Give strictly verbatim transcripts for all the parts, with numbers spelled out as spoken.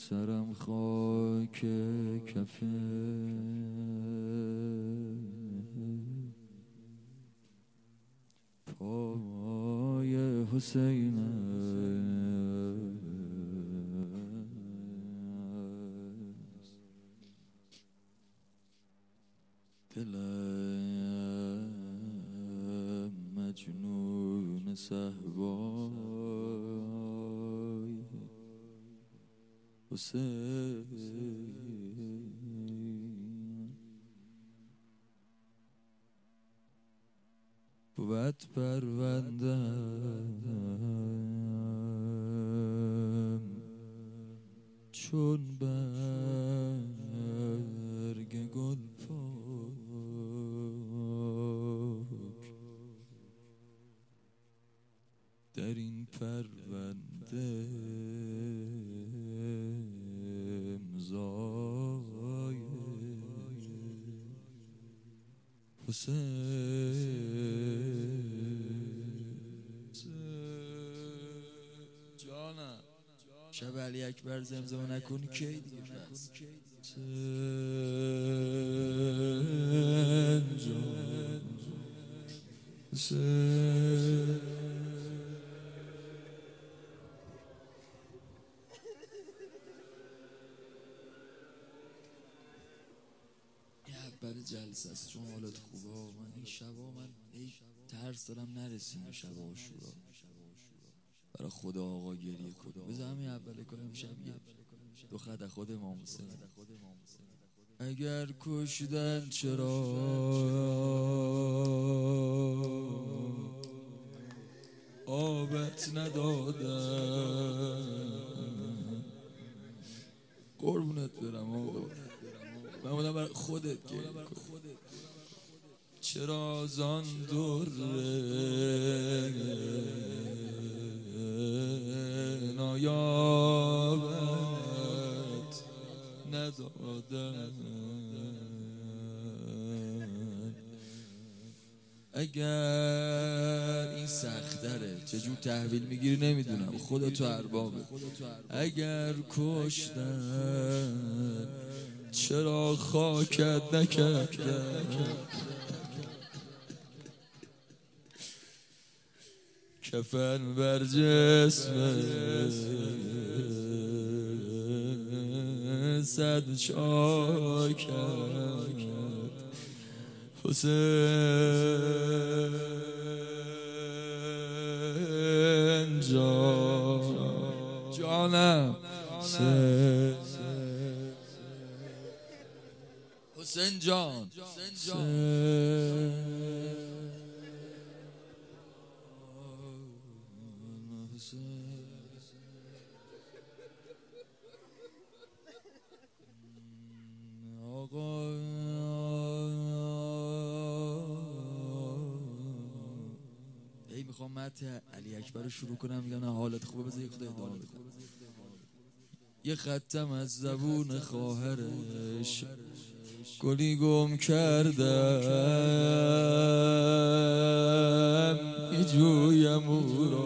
سرم خاک کفه پای حسین است. دلم مجنون صهبای حسین بود پروندم چون برگ گل پاک در این پرونده امضای حسین. جانم شب علی اکبر زمزمه نکنی کی دیگه بس حسین جان حسین. اول جلسه است چون حالت خوبه. من این شبا من ای ترس دارم نرسیم به شب عاشورا. برای خدا آقا گریه کن. بذار همین اول کار امشب یه دو خط خود امام حسین. اگر کشدن چرا آبت ندادم. قربونت برم آقا. من بودم برای خودت گریه کن. چرا زان دره نایابت ندادم. اگر این سختره چجور تحویل میگیری نمیدونم. خدا تو اربابه. اگر کشتن چرا خاکت نکردم. کفن بر جسم صد چاک کرد حسین جان جانم حسین جان آقا ای میخوام مت علی اکبر رو شروع کنم. میگم نه حالت خوبه بذار یک خدا ادامه بده. یه خطم از زبون خواهرش گلی گم کردم میجویم او را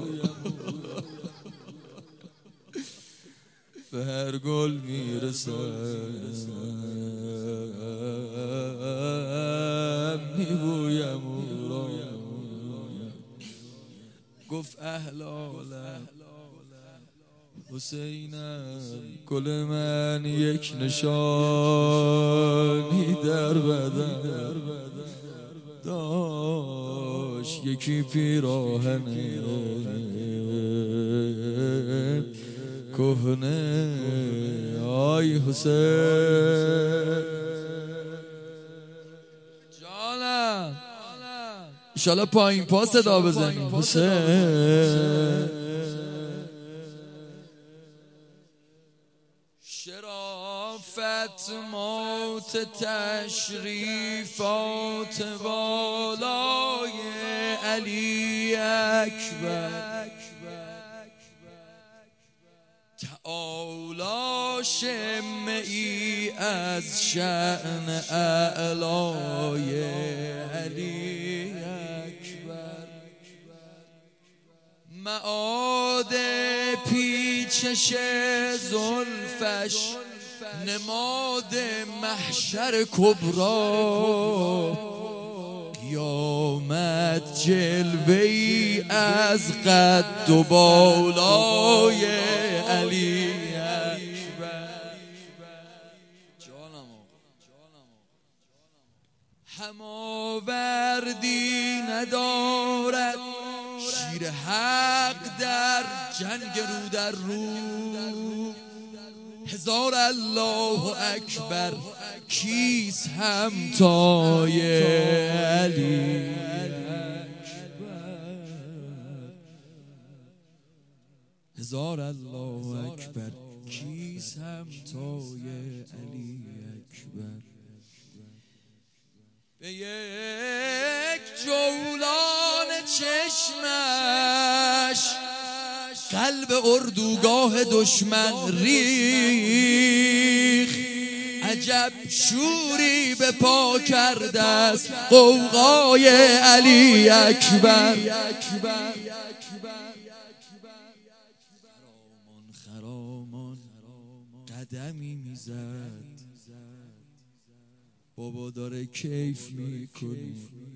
به هر گل میرسم میبویم او را. گفت اهل عالم حسینم گل من یک نشانی در بدن داشت یکی پیراهن کهنه آی حسین جانم. انشالله پایین پا صدا بزنیم. حسین شرافت موت تشریفات بالای علی اکبر تعالی شمعی از شأن اعلای علی اکبر. معاد پیچ چش زلفش نماد محشر کبری، قیامت جلوه‌ای از قد و بالای علی اکبر. هماوردی ندارد شیر حق در جنگ رو در رو، هزار الله اکبر کیست همتای علی اکبر. هزار الله اکبر کیست همتای علی اکبر. به یک جولان چشمش قلب اردوگاه دشمن ریخ، عجب شوری به پا کرده است غوغای علی اکبر. خرامان خرامان قدمی میزد، بابا داره کیف میکنه،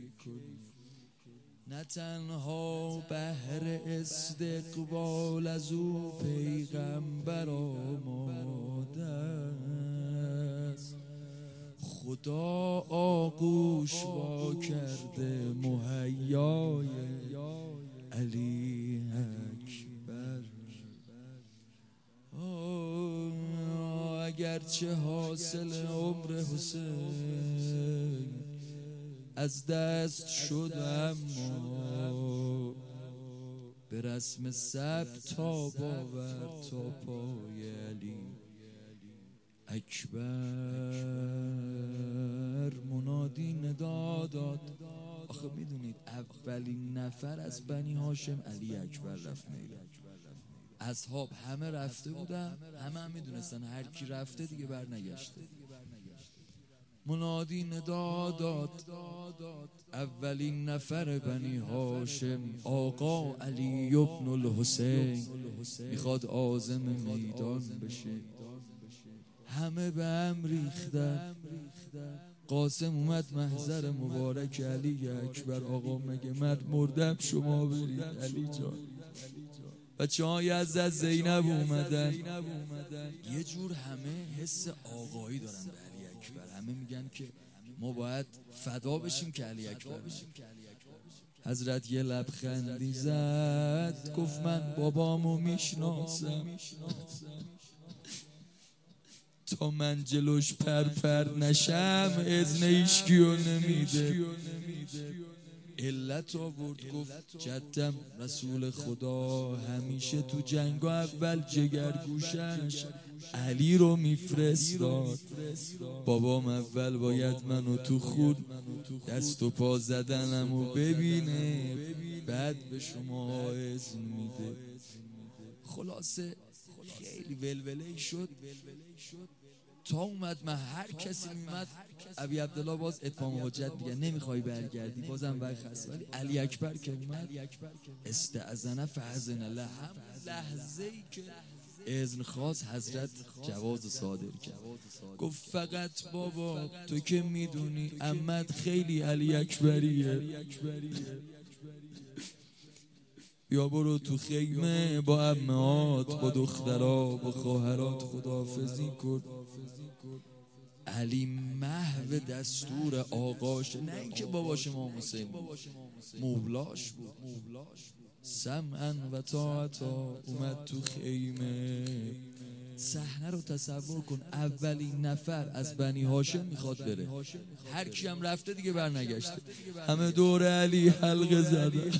نه تنها بهر استقبال از او پیغمبر آماده است، خدا آغوش وا کرده مهیای علی اکبر. اگرچه حاصل عمر حسین از دست شد، اما به رسم ثبت تا باور تا پای علی اکبر. منادی ندا داد. آخه میدونید اولین نفر از بنی هاشم علی اکبر رفت میدان. اصحاب همه رفته بودن، همه هم میدونستن هر کی رفته دیگه بر نگشته. منادی ندا داد، اولین نفر بنی هاشم آقا علی ابن الحسین میخواد عازم میدان بشه. همه به هم ریختن. قاسم اومد محضر مبارک علی اکبر. آقا مگه مرد مردم شما برید علی جان. بچه های از زینب اومدن. یه جور همه حس آقایی دارن به علی اکبر. همه میگن که ما باید فدا بشیم که علی اکبر بشیم. حضرت یه لبخندی زد، گفت من بابامو میشناسم، تا من جلوش پر پر نشم اذن ایشکیو نمیده. علت آورد، گفت جدم رسول خدا همیشه تو جنگ اول جگرگوشش علی رو میفرستاد. بابام اول باید منو تو خون دست و پا زدنمو ببینه، بعد به شما اذن میده. خلاصه خیلی ولوله شد تا اومد من هر کسی میمد ابی عبدالله باز اتمام حجت میگن نمیخوای برگردی، بازم وقت هست. ولی علی اکبر که اومد استأذن فأذن له، هم لحظه ای که اذن خواست حضرت جواز صادر کرد. گفت فقط بابا تو که میدونی عمت خیلی علی اکبریه، یا برو تو خیمه با عمهات با دخترها با خواهرات خداحافظی کن. علی محو دستور آقاش، نه اینکه باباش امام حسین مولاش بود. سمعا و طاعتا اومد تو خیمه. صحنه رو تصور کن، اولین نفر از بنی هاشم میخواد بره، هر کی هم رفته دیگه برنگشته، همه دور علی حلقه زده.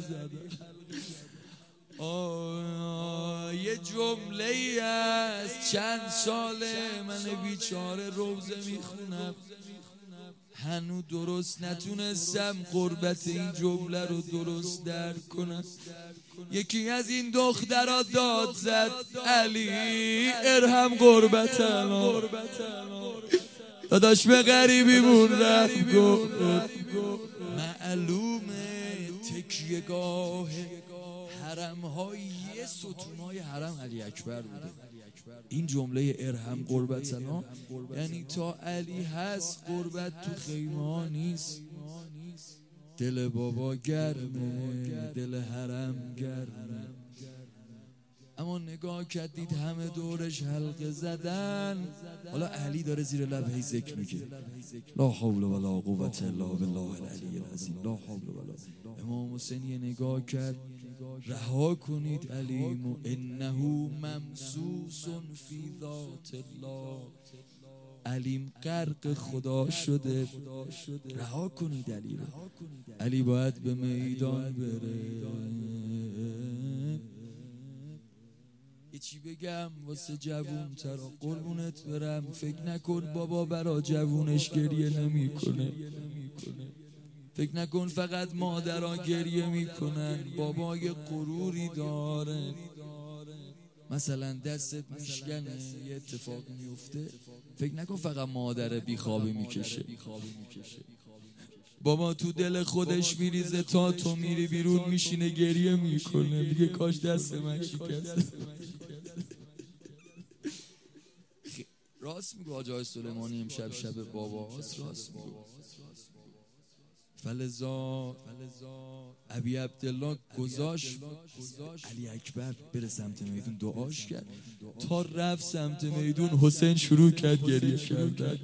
آه یه جمله ای از چند ساله من بیچاره روزه میخونم، هنو درست نتونستم قربت این جمله رو درست درک کنم. یکی از این دخترها داد زد علی ارحم قربتنا، داداش به غریبیمون رفت. گفت معلومه تکیهگاه حرم های یه ستونای حرم علی اکبر بوده. این جمله ارحم قربتنا یعنی تا علی هست قربت تو خیمه ها نیست. دل بابا گرمه، دل حرم گرمه. اما نگاه کردید همه دورش حلقه زدن، حالا علی داره زیر لب هی ذکر میگه لا حول ولا قوة الا بالله العلی العظیم، لا حول ولا. امام حسین یه نگاه کرد، رها کنید علیمو انه ممسوس فی ذات الله. علیم غرق خدا شده، رها کنید علی رو. علی باید به میدان بره. یه چی بگم واسه جوون ترا قربونت برم، فکر نکن بابا برا جوونش گریه نمی کنه. فکر نکن فقط مادرها گریه میکنن، بابا یه غروری داره. مثلا دستت میشکنه یه اتفاق میفته، فکر نکن فقط مادر بیخوابی میکشه. بابا تو دل خودش میریزه تا تو میری بیرون میشینه گریه میکنه، میگه کاش دست من شکست. راست میگه حاج آقای سلیمانی امشب شب باباست، راست میگه. فلزا ابی عبدالله گذاشت علی اکبر بره سمت میدون، دعاش کرد. تا رفت سمت میدون حسین شروع کرد گریه کردن.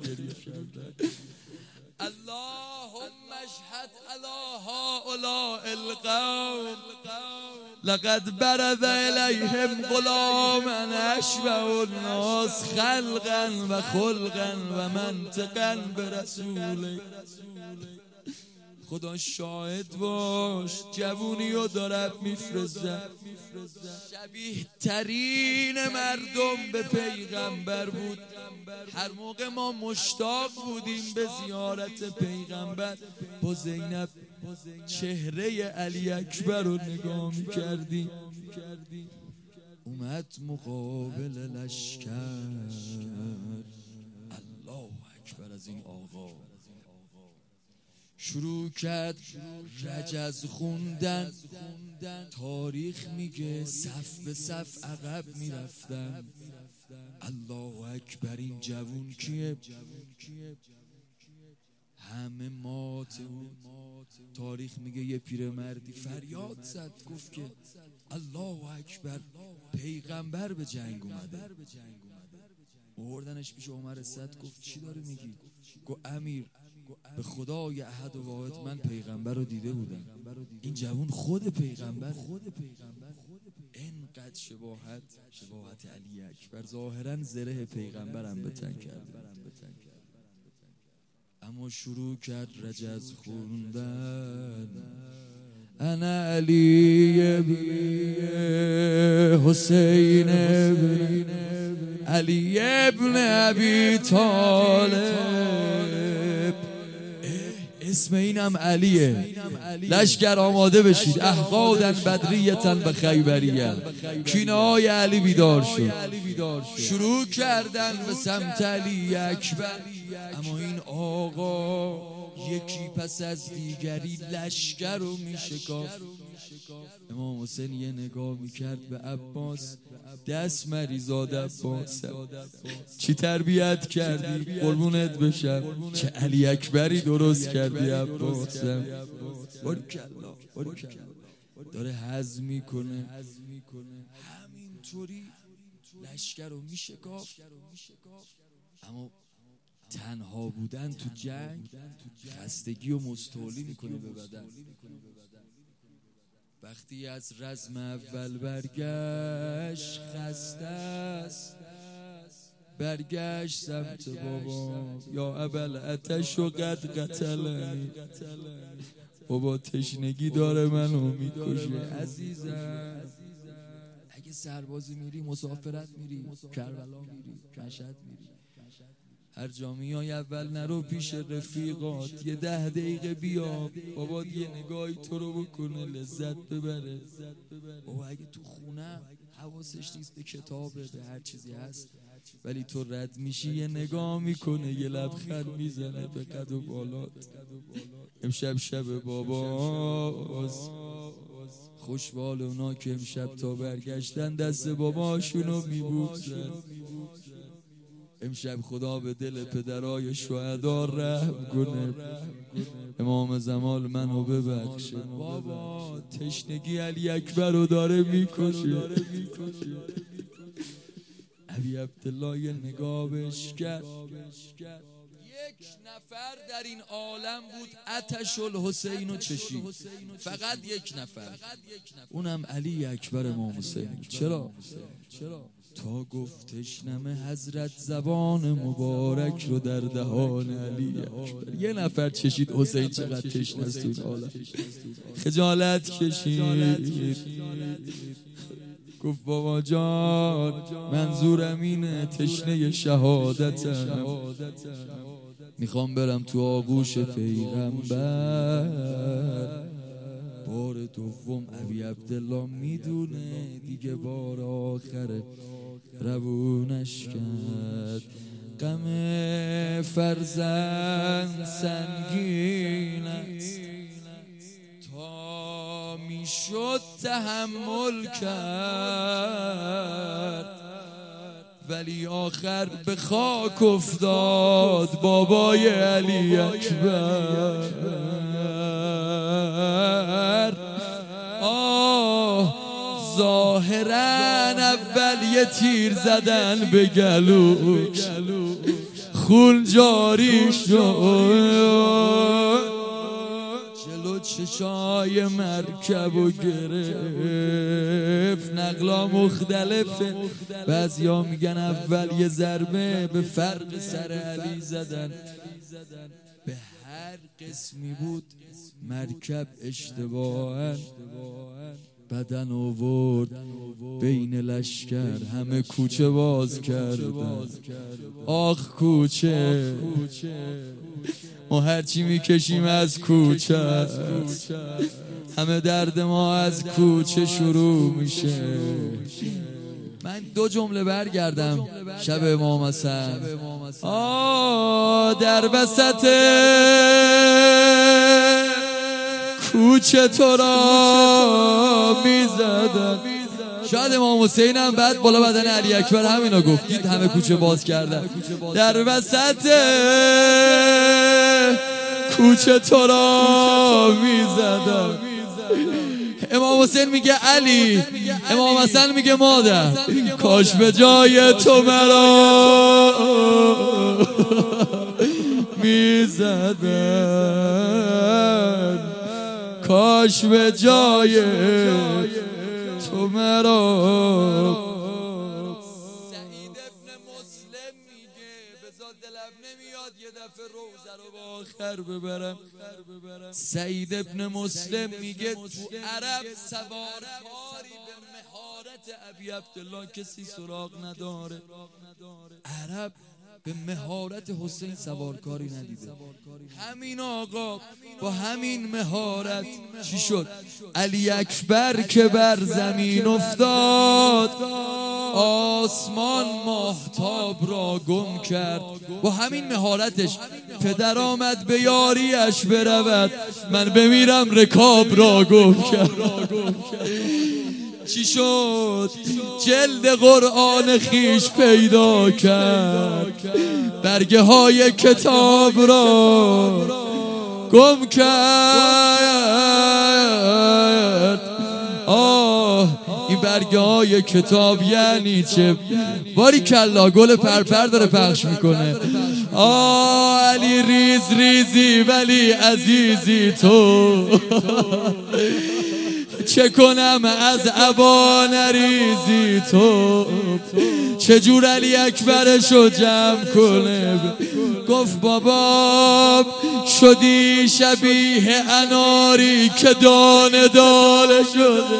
اللهم اشهد علی هؤلاء القوم لقد برز الیهم غلاما اشبه الناس خلقا و خلقا و منطقا برسوله. خدا شاهد باش جوونیو دارد میفرزد. شبیه ترین مردم به پیغمبر بود. هر موقع ما مشتاق بودیم به زیارت پیغمبر با زینب چهره علی اکبر رو نگاه میکردیم. اومد مقابل لشکر، الله اکبر از این آقا. شروع کرد رجز خوندن، تاریخ میگه صف به صف عقب میرفتن. الله اکبر این جوون کیه؟ همه مات بود. تاریخ میگه یه پیرمردی فریاد زد، گفت که الله اکبر پیغمبر به جنگ اومده. آوردنش پیش عمر صد، گفت چی داره میگی؟ گفت امیر به خدای احد و واحد من پیغمبر رو دیده بودم. این جوون خود پیغمبر، اینقدر شباهت شباهت علی اکبر، ظاهرا زره پیغمبرم به تن کرده. اما شروع کرد رجز خوندن. انا علی ابن حسین ابن علی ابن ابی طالب. اسم اینم علیه. لشکر آماده بشید، احقادن بدریتن به خیبریه. کینه های علی بیدار شد، شروع کردن به سمت علی اکبر. اما این آقا یکی پس از دیگری لشکر رو میشکافت. امام حسین یه نگاه میکرد به عباس، دست مریزاد عباس، چی تربیت کردی قربونت بشم، چه علی اکبری درست کردی عباسم. بارکالله بارکالله. داره هضم میکنه، همینطوری لشکر رو میشکافت. اما تنها بودن تو جنگ خستگی و مستولی میکنه به بدن. وقتی از رزم اول برگشت خسته است، برگشت سمت بابا. یا ابل اتش و قد قتلنی، بابا تشنگی داره منو میکشه. عزیزم اگه سربازی میری، مسافرت میری، کربلا میری، مشهد میری، هر جا میای اول نرو پیش رفیقات، یه ده دقیقه بیا بابا یه نگاهی تو رو بکنه، لذت ببره. بابا اگه تو خونه حواسش نیست به کتابه، به هر چیزی هست، ولی تو رد میشی یه نگاه میکنه، یه لبخند میزنه به قد و بالات. امشب شب بابا خوشبال اونا که امشب تا برگشتن دست باباشونو میبوسن. امشب خدا به دل پدرای شهدا رحم کنه. امام زمان منو ببخشه بابا، تشنگی علی اکبر رو داره میکشه. علی عبدالله یه نگاه بهش کرد. یک نفر در این عالم بود آتش الحسین رو چشید، فقط یک نفر، اونم علی اکبر امام حسین. چرا؟ تا گفت تشنمه حضرت زبان مبارک رو در دهان علی اکبر. یه نفر چشید حسین چقدر تشنه است تو این عالم. خجالت کشید، گفت بابا جان منظورم اینه، تشنه شهادتم، میخوام برم تو آغوش پیغمبر. بار دوم علی عبدالله میدونه دیگه بار آخره، روونش کرد. غم فرزند سنگین است، تا میشد تحمل کرد، ولی آخر به خاک افتاد بابای علی اکبر. آه ظاهرا اول یه تیر زدن به گلوش، خون جاری شد، جلو چشای مرکب و گرفت. نقلا مختلفه، بعضیا میگن اول یه ضربه به فرق سر علی زدن. به هر قسمی بود مرکب اشتباهن بدن آورد بین لشکر، همه کوچه باز کردن. آخ کوچه، ما هرچی میکشیم از کوچه، همه درد ما از کوچه شروع میشه. من دو جمله برگردم شب امام حسن. آه در وسط کوچه تو را میزدن. شاید امام حسین هم بعد بالا بدن علی اکبر همینو گفتید، همه کوچه باز کردن. در وسط کوچه تو را میزدن. امام حسین میگه علی، امام حسن میگه مادر، کاش به جای تو مرا میزدن، کاش به جای تو مرا. سعید ابن مسلم میگه بذار دلم نمیاد یه دفعه روزه رو با آخر ببرم. سعید ابن مسلم میگه تو عرب سوارکاری به مهارت ابی عبدالله کسی سراغ نداره. عرب به مهارت حسین سوارکاری ندیده. همین آقا با همین مهارت چی شد؟ علی اکبر که بر زمین افتاد، آسمان ماهتاب را گم کرد. با همین مهارتش پدر آمد به یاریش برود، من بمیرم رکاب را گم کرد. چی شد؟ جلد قرآن خیش پیدا کرد، برگه های کتاب را گم کرد. آه این برگه های کتاب یعنی چه؟ باری کلا گل پرپر داره پخش میکنه. آه علی ریز ریزی ولی عزیزی تو، چه کنم از عبا نریزی تو. چجور علی اکبرشو جمع کنه؟ گفت بابا شدی شبیه اناری که دانه داله شده.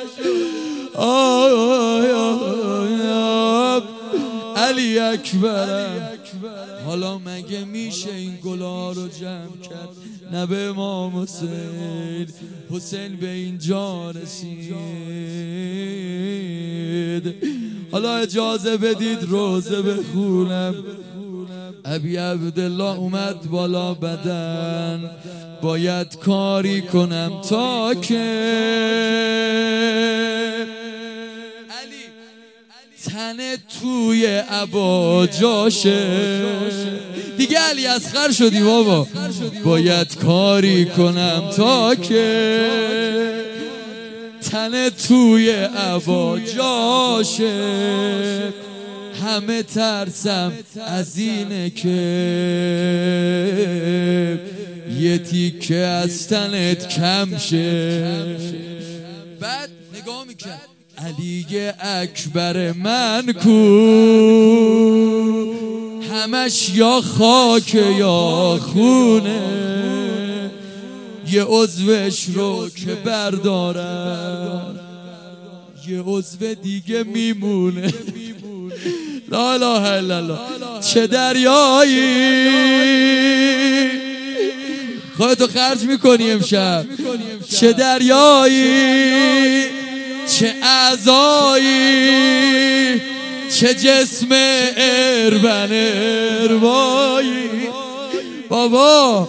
علی اکبرم، حالا مگه میشه این گلا رو جمع کرد؟ نه به امام حسین، حسین به اینجا رسید. حالا اجازه بدید روزه بخونم ابی عبدالله اومد بالا بدن، باید کاری کنم تا که تن توی عبا جاشه. دیگه علی اصغر شدی بابا. باید کاری کنم تا که تن توی عبا جاشه. همه ترسم از اینه که یه تیکه از تنت کم شه. بعد نگاه میکرد علی اکبر من کو، همش یا خاک یا خونه. یه عضوش رو که بردارم یه عضو دیگه میمونه. لا اله الا الله. چه دریایی خودتو خرج میکنی امشب، چه دریایی، چه اعضایی، چه جسم اربن اروایی. بابا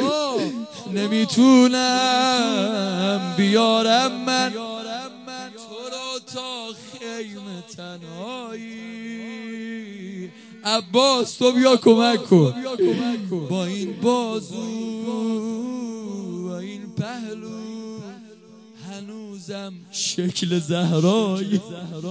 نمیتونم بیارم من تو رو تا خیمه تنهایی. عباس تو بیا کمک کن با این بازو با این پهلو، هنوزم شکل زهرایی.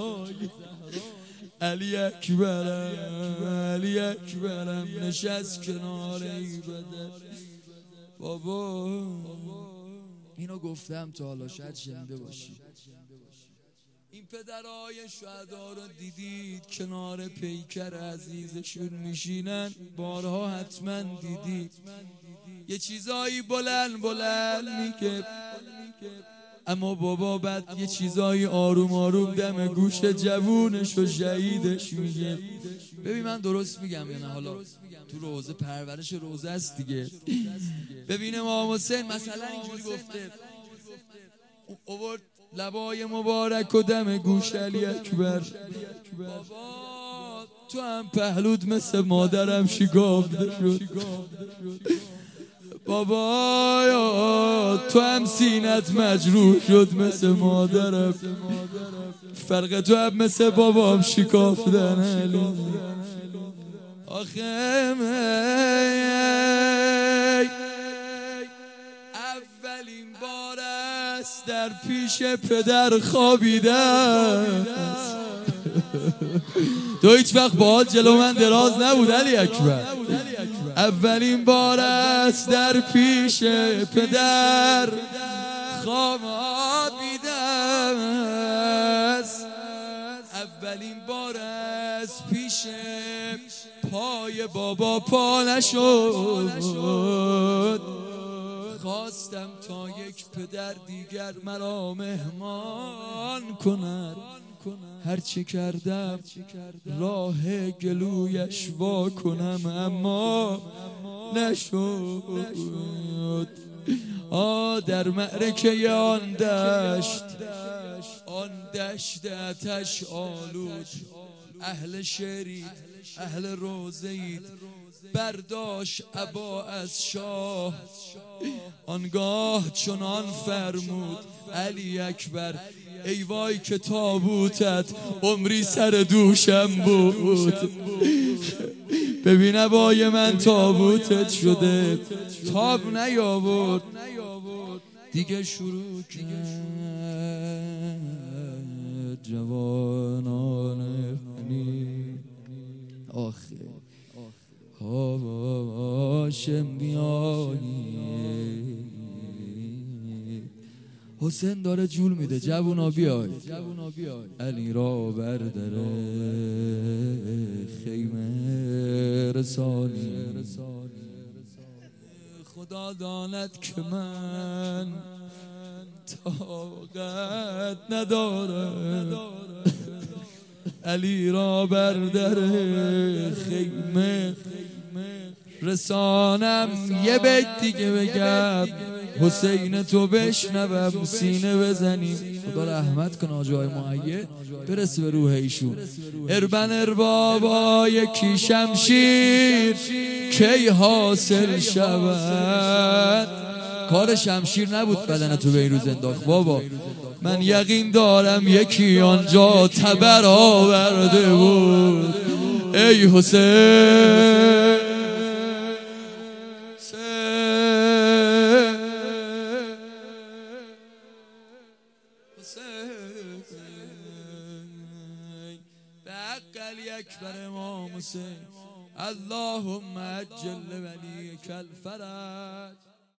علی اکبرم علی اکبرم نشست کنار ای بدر. بابا اینو گفتم تا حالا شاید شنیده باشی. این پدرای شهدا رو دیدید کنار پیکر عزیزشون میشینن، بارها حتما دیدید. یه چیزایی بلند بلند میگه، اما بابا بعد یه چیزایی آروم آروم دم گوش جوونش و شهیدش میگه. ببین من درست میگم یا نه؟ حالا تو روزه پرورش روزه است دیگه. ببین امام حسین مثلا اینجوری گفته، اوورد لبای مبارک و دم گوش علی اکبر. بابا تو هم پهلود مثل مادرم شکافته شد. بابا تو هم سینت مجروح شد مثل مادرم. فرق تو هم مثل بابام شکافتن. آخه اولین بار است در پیش پدر خوابیدم. تو هیچ وقت باهات جلو من دراز نبود علی اکبر. اولین بار است در پیش پدر خوابیدم. اولین بار است پیش پای بابا پا نشد. خواستم تا یک پدر دیگر مرا مهمان کند. هرچی کردم راه گلویش وا کنم اما نشد. آ در معرکه آن دشت، آن دشت آتش آلود، اهل شعرید اهل روزید، برداشت عبا از شاه. آنگاه چنان فرمود علی اکبر، ای وای که تابوتت عمری سر دوشم بود. ببین عبای من تابوتت شده، تاب نیاورد. دیگه شروع کرد جوانان آخه هاشم بیایی. حسین داره جول میده جوونا بیای، علی را بردر خیمه رسانی. خدا داند که من طاقت ندارم. علی را بردر خیمه رسانم یه بیت دیگه بگم حسین تو بشنوم سینه بزنیم. خدا رحمت کنه حاجی های مؤید برسه به روح ایشون. اربن اربابا یکی شمشیر کی حاصل شود. کار شمشیر نبود بدن تو به این روز انداخت بابا. من یقین دارم یکی آنجا تبر آورده بود. ای حسین به حق علی اکبر امام حسین اللهم عجل ولیک الفرج.